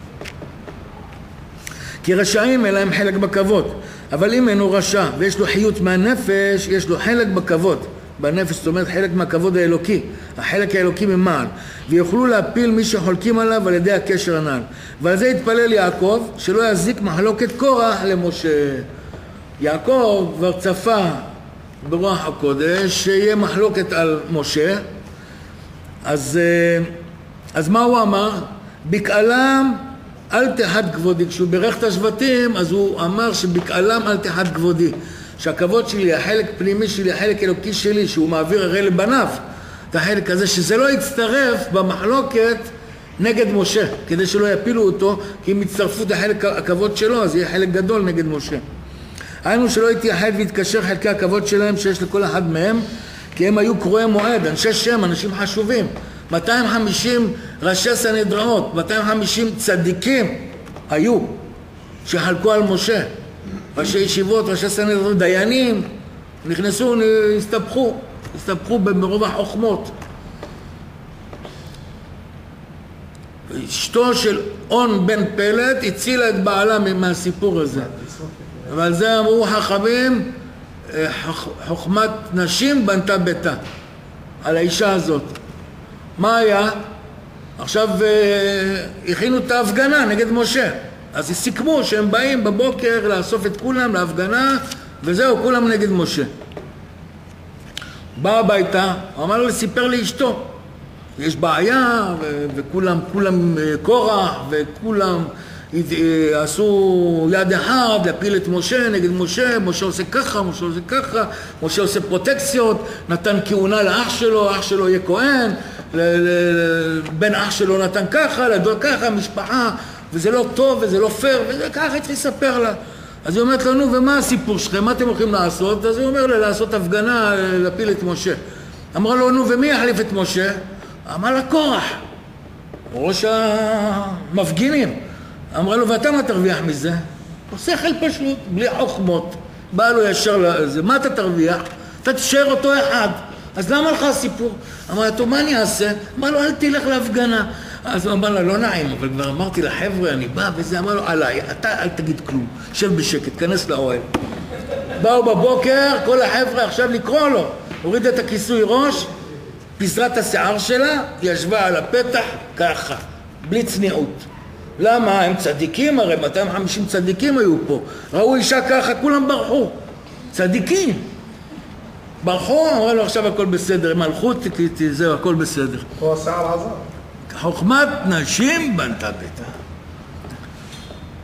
כי רשעים אלה הם חלק בכבוד, אבל אם אינו רשע ויש לו חיות מהנפש, יש לו חלק בכבוד. בנפש זאת אומרת חלק מהכבוד האלוקי, החלק האלוקי ממעל, ויוכלו להפיל מי שחולקים עליו על ידי הקשר הנ"ל. ועל זה התפלל יעקב שלא יזיק מחלוקת קורח למשה. יעקב כבר צפה ברוח הקודש שיהיה מחלוקת על משה, אז, אז מה הוא אמר? בקהלם אל תחד כבודי. כשהוא ברך את השבטים אז הוא אמר שבקהלם אל תחד כבודי, שהכבוד שלי, החלק פנימי שלי, החלק אלוקי שלי, שהוא מעביר הרי לבניו, את החלק הזה, שזה לא יצטרף במחלוקת נגד משה, כדי שלא יפילו אותו, כי אם יצטרפו את החלק הכבוד שלו, אז יהיה חלק גדול נגד משה. היינו שלא יתייחד ויתקשר חלקי הכבוד שלהם שיש לכל אחד מהם, כי הם היו קרואי מועד, אנשי שם, אנשים חשובים. מאתיים וחמישים ראשי סנהדריות, מאתיים וחמישים צדיקים היו שחלקו על משה. ראשי ישיבות, ראשי סנהדריות, דיינים, נכנסו, הסתבכו, הסתבכו במרוב החוכמות. אשתו של און בן פלט הצילה את בעלה מהסיפור הזה. אבל זה אמרו חכמים, חוכמת נשים בנתה ביתה, על האישה הזאת. מה היה? עכשיו הכינו את ההפגנה נגד משה. אז סיכמו שהם באים בבוקר לאסוף את כולם להפגנה, וזהו, כולם נגד משה. בא הביתה, אמר לו, סיפר לאשתו, יש בעיה, ו- וכולם, כולם קורח, וכולם עשו יד אחד להפיל את משה נגד משה, משה עושה ככה, משה עושה ככה, משה עושה פרוטקציות, נתן כהונה לאח שלו, אח שלו יהיה כהן, ל- ל- בן אח שלו נתן ככה, לדוד ככה, משפחה, וזה לא טוב וזה לא פייר, וזה ככה צריך לספר לה. אז היא אומרת לנו, ומה הסיפור שלכם? מה אתם הולכים לעשות? אז היא אומר לה, לעשות הפגנה, להפיל את משה. אמרה לו, נו, ומי יחליף את משה? אמר לה, קורח, ראש המפגינים. אמרה לו, ואתה מה תרוויח מזה? שכל פשוט, בלי חוכמות. בא לו ישר לזה, מה אתה תרוויח? אתה תשאר אותו אחד. אז למה לך הסיפור? אמרה לו, מה אני אעשה? אמר לו, אל תלך להפגנה. אז הוא אמר לה, לא נעים, אבל כבר אמרתי לחבר'ה, אני בא וזה, אמר לו, עליי, אתה אל תגיד כלום, שב בשקט, כנס לאוהל. באו בבוקר, כל החבר'ה עכשיו לקרוא לו, הוריד את הכיסוי ראש, פיזרת השיער שלה, ישבה על הפתח ככה, בלי צניעות. למה? הם צדיקים, הרי מאתיים וחמישים צדיקים היו פה, ראו אישה ככה, כולם ברחו, צדיקים. ברחו, אמרה לו, עכשיו הכל בסדר, הם הלכו, זהו, הכל בסדר. פה השיער עזר. חוכמת נשים בנתה ביתה.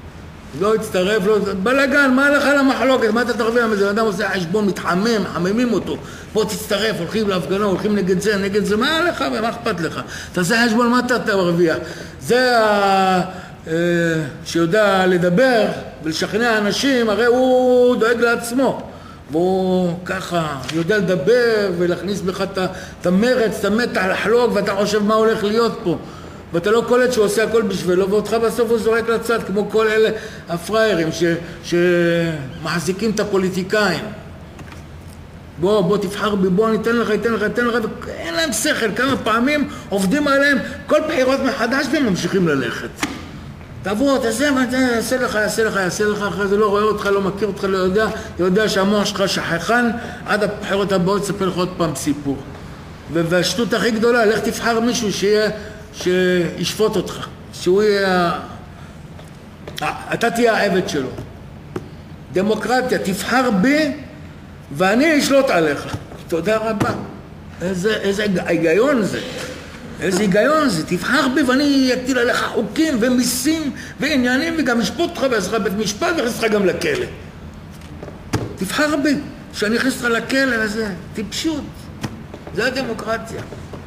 לא הצטרף, לא... בלגן, מה לך למחלוקת? מה אתה תרוויח מזה? אדם עושה חשבון, מתחמם, מחממים אותו. בוא תצטרף, הולכים להפגנה, הולכים נגד זה, נגד זה, מה לך ומה אכפת לך? תעשה חשבון, מה אתה תרוויח? זה ה... שיודע לדבר ולשכנע אנשים, הרי הוא דואג לעצמו. והוא ככה יודע לדבר ולהכניס בך את המרץ, את המתח, לחלוק, ואתה חושב מה הולך להיות פה. ואתה לא קולט שהוא עושה הכל בשבילו, ואותך בסוף הוא זורק לצד, כמו כל אלה הפריירים ש, שמחזיקים את הפוליטיקאים. בוא, בוא תבחר בי, בוא ניתן לך, ניתן לך, ניתן לך, ואין להם שכל. כמה פעמים עובדים עליהם כל בחירות מחדש והם ממשיכים ללכת. תבוא, תעשה, יעשה לך, יעשה לך, יעשה לך, אחרי זה לא רואה אותך, לא מכיר אותך, לא יודע, יודע שהמוח שלך שכחן, עד הבחירות הבאות תספר לך עוד פעם סיפור. והשטות הכי גדולה, לך תבחר מישהו שיהיה, שישפוט אותך, שהוא יהיה, אתה תהיה העבד שלו. דמוקרטיה, תבחר בי ואני אשלוט עליך. תודה רבה. איזה, איזה היגיון זה. איזה היגיון זה, תבחר בי ואני אטיל עליך חוקים ומיסים ועניינים וגם אשפוט אותך ועזרה בית משפט ויכניס אותך גם לכלא. תבחר בי, שאני אכניס אותך לכלא וזה, טיפשות. זה הדמוקרטיה.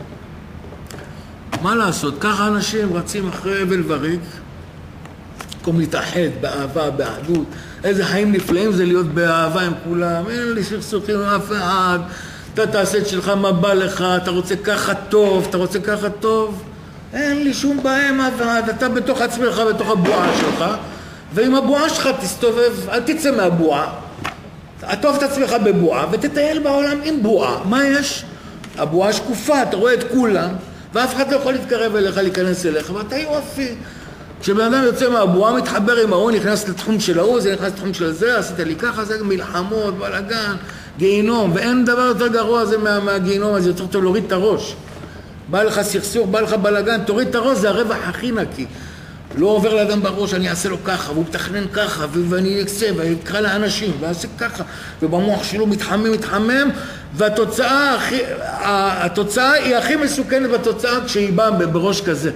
מה לעשות? ככה אנשים רצים אחרי אבל וריק, במקום להתאחד באהבה, באחדות. איזה חיים נפלאים זה להיות באהבה עם כולם, אין לי סכסוכים עם אף אחד. אתה תעשה את שלך מה בא לך, אתה רוצה ככה טוב, אתה רוצה ככה טוב, אין לי שום בעיה עם אף אחד, אתה בתוך עצמך, בתוך הבועה שלך, ועם הבועה שלך תסתובב, אל תצא מהבועה, תעטוף את עצמך בבועה ותטייל בעולם עם בועה. מה יש? הבועה שקופה, אתה רואה את כולם, ואף אחד לא יכול להתקרב אליך, להיכנס אליך, ואתה יופי. כשבן אדם יוצא מהבועה, מתחבר עם ההוא, נכנס לתחום של ההוא, זה נכנס לתחום של זה, עשית לי ככה, זה מלחמות, בלגן, גיהינום, ואין דבר יותר גרוע זה מה, מהגיהינום, אז יותר טוב להוריד את הראש. בא לך סכסוך, בא לך בלגן, תוריד את הראש, זה הרווח הכי נקי. לא עובר לאדם בראש, אני אעשה לו ככה, והוא מתכנן ככה, ואני אקצה, ואני אקרא לאנשים, ואעשה ככה, ובמוח שלו מתחמם, מתחמם, והתוצאה הכי, התוצאה היא הכי מסוכנת בתוצאה כשהיא באה בראש כזה.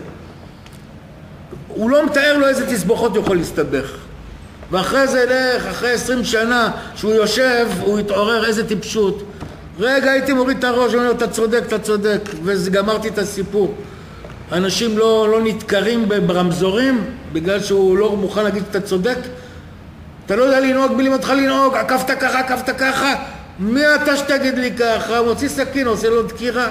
הוא לא מתאר לו איזה תסבוכות יכול להסתבך. ואחרי זה ילך, אחרי עשרים שנה, שהוא יושב, הוא יתעורר איזה טיפשות. רגע, הייתי מוריד את הראש, ואומר לו, אתה צודק, אתה צודק, וגמרתי את הסיפור. אנשים לא, לא נתקרים ברמזורים, בגלל שהוא לא מוכן להגיד שאתה צודק. אתה לא יודע לנהוג בלי אותך לנהוג, עקפת ככה, עקפת ככה. מי אתה שתגיד לי ככה? מוציא סכין, עושה לו דקירה.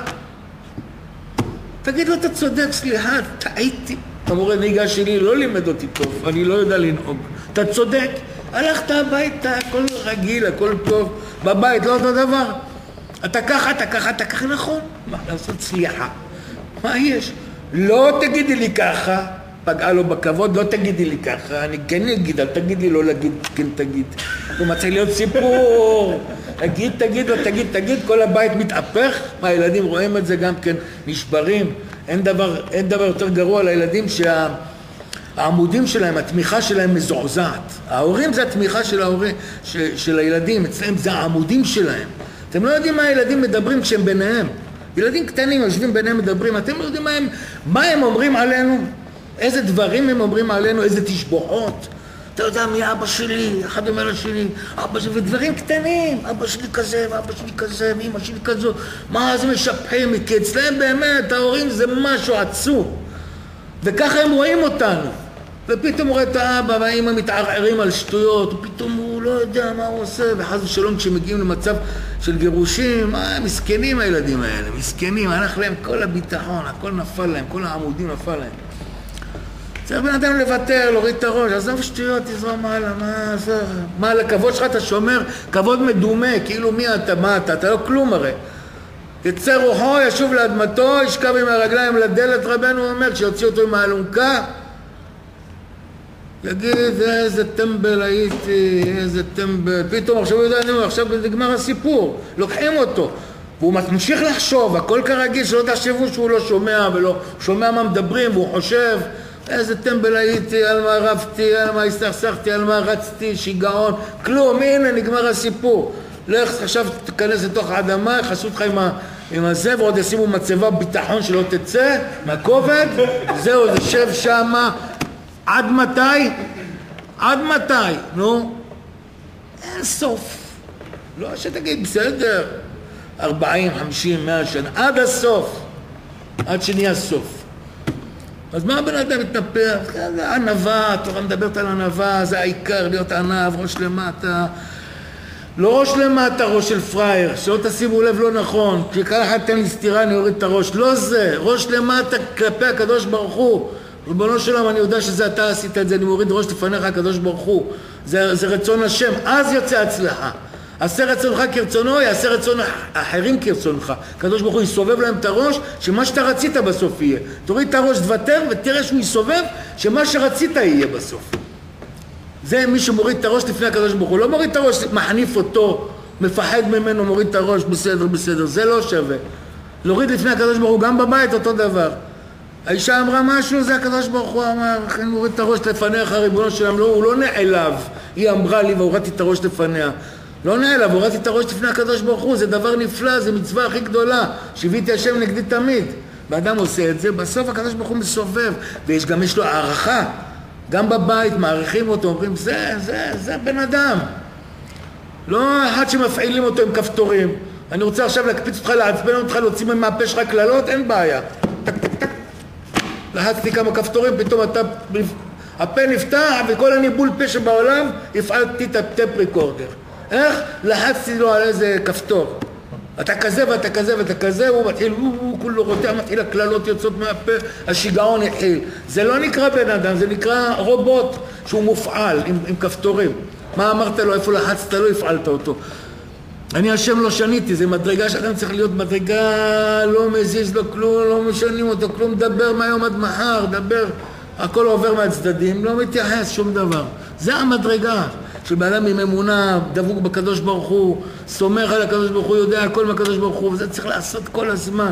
תגיד לו, אתה צודק, סליחה, טעיתי. המורה נהיגה שלי לא לימד אותי טוב, אני לא יודע לנהוג. אתה צודק, הלכת הביתה, הכל רגיל, הכל טוב. בבית לא אותו דבר. אתה ככה, אתה ככה, אתה ככה, נכון. מה לעשות? סליחה. מה יש? לא תגידי לי ככה, פגעה לו בכבוד, לא תגידי לי ככה, אני כן אגיד, אל תגיד לי לא להגיד, כן תגיד. הוא מצא להיות סיפור. תגיד, תגיד, לא תגיד, תגיד, כל הבית מתהפך. מה, הילדים רואים את זה גם כן, נשברים. אין דבר, אין דבר יותר גרוע לילדים שהעמודים שלהם, התמיכה שלהם מזועזעת. ההורים זה התמיכה של ההורים, ש, של הילדים, אצלם זה העמודים שלהם. אתם לא יודעים מה הילדים מדברים כשהם ביניהם. ילדים קטנים יושבים ביניהם מדברים, אתם לא יודעים מה הם, מה הם אומרים עלינו, איזה דברים הם אומרים עלינו, איזה תשבוחות. אתה יודע מי אבא שלי, אחד אומר לשני, אבא שלי, ודברים קטנים, אבא שלי כזה, ואבא שלי כזה, ואמא שלי כזו, מה זה משפחים, כי אצלם באמת, ההורים זה משהו עצום, וככה הם רואים אותנו, ופתאום רואה את האבא והאמא מתערערים על שטויות, ופתאום הוא לא יודע מה הוא עושה, וחס ושלום כשמגיעים למצב של גירושים, מה, מסכנים הילדים האלה, מסכנים, הלך להם כל הביטחון, הכל נפל להם, כל העמודים נפל להם. צריך בן אדם לוותר, להוריד את הראש, עזוב שטויות, תזרום הלאה, מה זה? מה, לכבוד שלך אתה שומר, כבוד מדומה, כאילו מי אתה, מה אתה, אתה לא כלום הרי. יצא רוחו, ישוב לאדמתו, ישכב עם הרגליים לדלת, רבנו אומר, כשיוציא אותו עם האלונקה, יגיד, איזה טמבל הייתי, איזה טמבל, פתאום עכשיו הוא יודע, נו, עכשיו נגמר הסיפור, לוקחים אותו. והוא ממשיך לחשוב, הכל כרגיל, שלא תחשבו שהוא לא שומע, ולא שומע מה מדברים, והוא חושב, איזה טמבל הייתי, על מה רבתי, על מה הסתכסכתי, על מה רצתי, שיגעון, כלום, הנה נגמר הסיפור. לך עכשיו תיכנס לתוך האדמה, יחסו אותך עם, ה, עם הזה, ועוד ישימו מצבה ביטחון שלא תצא מהכובד, זהו, זה שב שמה, עד מתי? עד מתי? נו, אין סוף. לא שתגיד, בסדר, ארבעים, חמישים, מאה שנה, עד הסוף, עד שנהיה סוף. אז מה הבן אדם מתנפח? זה ענבה, התורה מדברת על ענבה, זה העיקר, להיות ענב, ראש למטה. לא ראש למטה, ראש של פרייר, שלא תשימו לב לא נכון, כשכל אחד תן לי סתירה אני אוריד את הראש, לא זה, ראש למטה כלפי הקדוש ברוך הוא. ריבונו של עולם, אני יודע שזה אתה עשית את זה, אני מוריד ראש לפניך הקדוש ברוך הוא, זה, זה רצון השם, אז יוצא הצלחה. עשה רצונך כרצונו, יעשה רצון אחרים כרצונך. הקדוש ברוך הוא יסובב להם את הראש, שמה שאתה רצית בסוף יהיה. תוריד את הראש, דוותר, ותראה שהוא יסובב, שמה שרצית יהיה בסוף. זה מי שמוריד את הראש לפני הקדוש ברוך הוא. לא מוריד את הראש, מחניף אותו, מפחד ממנו, מוריד את הראש, בסדר, בסדר. זה לא שווה. להוריד לפני הקדוש ברוך הוא, גם בבית אותו דבר. האישה אמרה משהו, זה הקדוש ברוך הוא אמר, לכן מוריד את הראש לפניך, ריבונו שלם, לא, הוא לא נעלב. היא אמרה לי והורדתי את הראש לפניה. לא נעלב, הורדתי את הראש לפני הקדוש ברוך הוא, זה דבר נפלא, זה מצווה הכי גדולה. שיוויתי השם נגדי תמיד. באדם עושה את זה, בסוף הקדוש ברוך הוא מסובב, ויש גם יש לו הערכה. גם בבית מעריכים אותו, אומרים, זה, זה, זה בן אדם. לא אחד שמפעילים אותו עם כפתורים. אני רוצה עכשיו להקפיץ אותך, לעצבן אותך, להוציא מהפה שלך כללות, אין בעיה. טק, טק, טק. לחצתי כמה כפתורים, פתאום אתה, הפה נפתח, וכל הניבול פה שבעולם, הפעלתי את הטפ ריקורדר. איך? לחצתי לו על איזה כפתור. אתה כזה ואתה כזה ואתה כזה, הוא מתחיל, הוא, הוא כולו רותח, מתחיל הכללות יוצאות מהפה, השיגעון התחיל. זה לא נקרא בן אדם, זה נקרא רובוט שהוא מופעל עם, עם כפתורים. מה אמרת לו, איפה לחצת, לא הפעלת אותו. אני השם לא שניתי, זה מדרגה שאתם צריך להיות מדרגה, לא מזיז לו כלום, לא משנים אותו כלום, דבר מהיום עד מחר, דבר, הכל עובר מהצדדים, לא מתייחס שום דבר. זה המדרגה. של באדם עם אמונה, דבוק בקדוש ברוך הוא, סומך על הקדוש ברוך הוא, יודע הכל מהקדוש ברוך הוא, וזה צריך לעשות כל הזמן.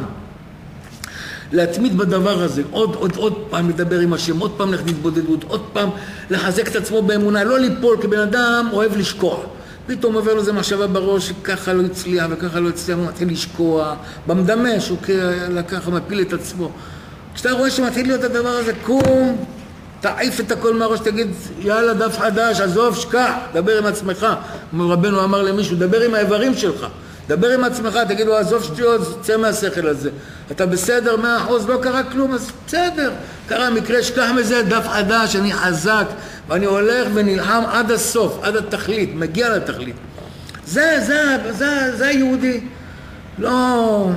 להתמיד בדבר הזה, עוד, עוד, עוד פעם לדבר עם השם, עוד פעם ללכת להתבודדות, עוד פעם לחזק את עצמו באמונה, לא ליפול, כי בן אדם אוהב לשקוע. פתאום עובר לזה מחשבה בראש, שככה לא הצליח וככה לא הצליח, הוא מתחיל לשקוע, במדמה שהוא ככה מפיל את עצמו. כשאתה רואה שמתחיל להיות הדבר הזה, קום, תעיף את הכל מהראש, תגיד, יאללה, דף חדש, עזוב, שקע, דבר עם עצמך. רבנו אמר למישהו, דבר עם האיברים שלך, דבר עם עצמך, תגיד לו, עזוב שטויות, צא מהשכל הזה. אתה בסדר, מאה אחוז, לא קרה כלום, אז בסדר. קרה מקרה, שקח מזה, דף חדש, אני חזק, ואני הולך ונלחם עד הסוף, עד התכלית, מגיע לתכלית. זה, זה, זה, זה יהודי. לא...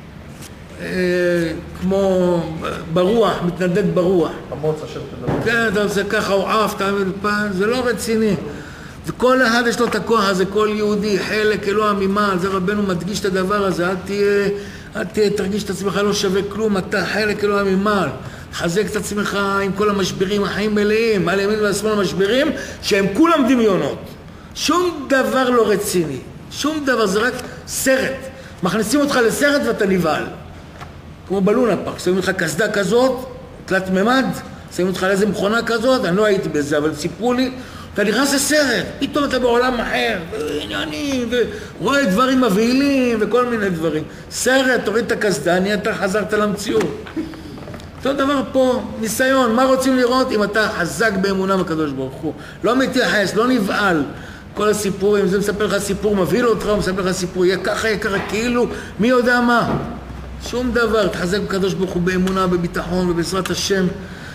כמו ברוח, מתנדד ברוח. המוץ אשר תדבר. כן, אתה עושה ככה, הוא עף, תעמיד פעם, זה לא רציני. וכל אחד יש לו את הכוח הזה, כל יהודי, חלק אלוה ממעל, זה רבנו מדגיש את הדבר הזה, אל תהיה, אל תהיה, תרגיש את עצמך לא שווה כלום, אתה חלק אלוה ממעל. חזק את עצמך עם כל המשברים, החיים מלאים, על ימין ועל שמאל המשברים, שהם כולם דמיונות. שום דבר לא רציני, שום דבר, זה רק סרט. מכניסים אותך לסרט ואתה נבהל. כמו בלונה פארק, שמים לך כסדה כזאת, תלת ממד, שמים אותך לאיזה מכונה כזאת, אני לא הייתי בזה, אבל סיפרו לי, אתה נכנס לסרט, פתאום אתה בעולם אחר, ועניינים, ורואה דברים מבהילים, וכל מיני דברים. סרט, תוריד את הכסדה, אני אתה חזרת למציאות. אותו דבר פה, ניסיון, מה רוצים לראות אם אתה חזק באמונה בקדוש ברוך הוא? לא מתייחס, לא נבעל. כל הסיפורים, זה מספר לך סיפור, מבהיל אותך, הוא מספר לך סיפור, יהיה ככה, יהיה ככה, כאילו, מי יודע מה? שום דבר, תחזק בקדוש ברוך הוא באמונה, בביטחון ובעזרת השם.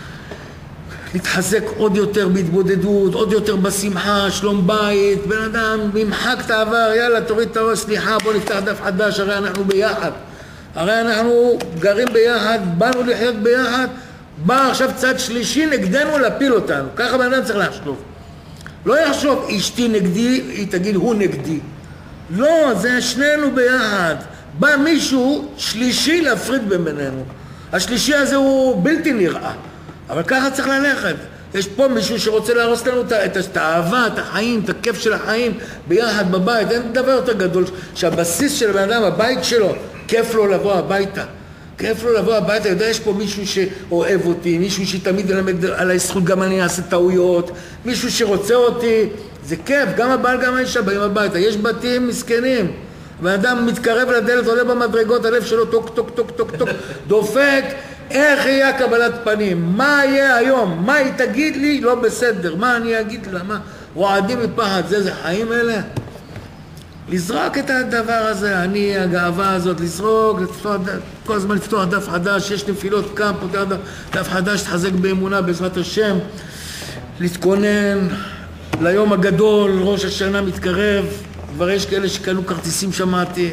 להתחזק עוד יותר בהתבודדות, עוד יותר בשמחה, שלום בית, בן אדם, ממחק את העבר, יאללה, תוריד את הראש, סליחה, בוא נפתח דף חדש, הרי אנחנו ביחד. הרי אנחנו גרים ביחד, באנו לחיות ביחד, בא עכשיו צד שלישי נגדנו להפיל אותנו. ככה בן אדם צריך לחשוב. לא יחשוב, אשתי נגדי, היא תגיד, הוא נגדי. לא, זה שנינו ביחד. בא מישהו שלישי להפריד בינינו. השלישי הזה הוא בלתי נראה. אבל ככה צריך ללכת. יש פה מישהו שרוצה להרוס לנו את האהבה, את החיים, את הכיף של החיים ביחד בבית. אין דבר יותר גדול שהבסיס של הבן אדם, הבית שלו, כיף לו לבוא הביתה. כיף לו לבוא הביתה, יודע, יש פה מישהו שאוהב אותי, מישהו שתמיד ילמד על הזכות, גם אני אעשה טעויות, מישהו שרוצה אותי, זה כיף, גם הבעל, גם האישה באים הביתה. יש בתים מסכנים. והאדם מתקרב לדלת, עולה במדרגות, הלב שלו טוק טוק טוק טוק טוק, דופק, איך יהיה קבלת פנים? מה יהיה היום? מה היא תגיד לי? לא בסדר. מה אני אגיד לה? מה? רועדים מפחד. זה, זה חיים אלה? לזרוק את הדבר הזה, אני, הגאווה הזאת, לזרוק, לפתוח, כל הזמן לפתוח דף חדש, יש נפילות כאן, פותח דף, דף חדש, תחזק באמונה בעזרת השם, להתכונן ליום הגדול, ראש השנה מתקרב, כבר יש כאלה שקנו כרטיסים שמעתי,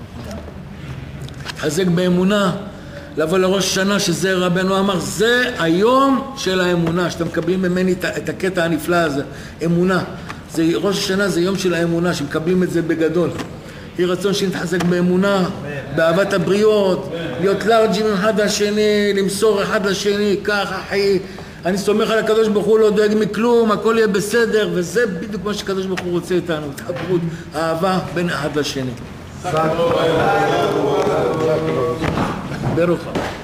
תחזק באמונה, לבוא לראש השנה שזה רבנו אמר, זה היום של האמונה, שאתם מקבלים ממני את הקטע הנפלא הזה, אמונה. זה, ראש השנה זה יום של האמונה, שמקבלים את זה בגדול. יהי רצון שנתחזק באמונה, באהבת הבריות, להיות לארג'ים אחד לשני, למסור אחד לשני, כך אחי, אני סומך על הקדוש ברוך הוא, לא דואג מכלום, הכל יהיה בסדר, וזה בדיוק מה שקדוש ברוך הוא רוצה איתנו, התחברות, אהבה בין אחד לשני. ברוך.